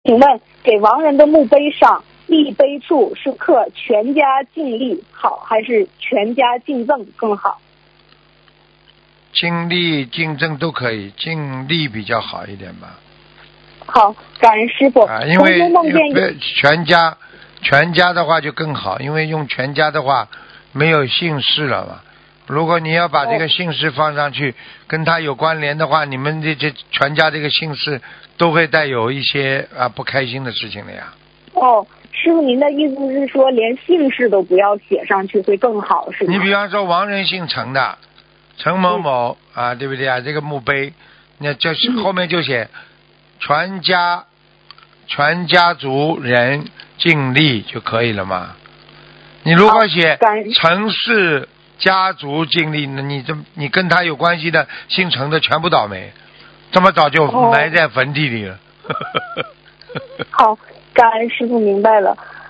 请问给亡人的墓碑上立碑处是刻全家敬立好，还是全家敬赠更好？ 敬立敬赠都可以，敬立比较好一点吧。 好，感恩师傅。 因为梦见全家的话就更好，因为用全家的话没有姓氏了嘛。如果你要把这个姓氏放上去，跟他有关联的话，你们这全家这个姓氏都会带有一些不开心的事情的呀。 哦，师傅，您的意思是说连姓氏都不要写上去会更好，是吗？ 你比方说亡人姓陈的，陈某某对不对啊？这个墓碑，那就是后面就写全家族人敬立就可以了嘛。你如果写陈氏家族敬立，那你跟他有关系的姓陈的全部倒霉，这么早就埋在坟地里了。 好，感恩师傅明白了。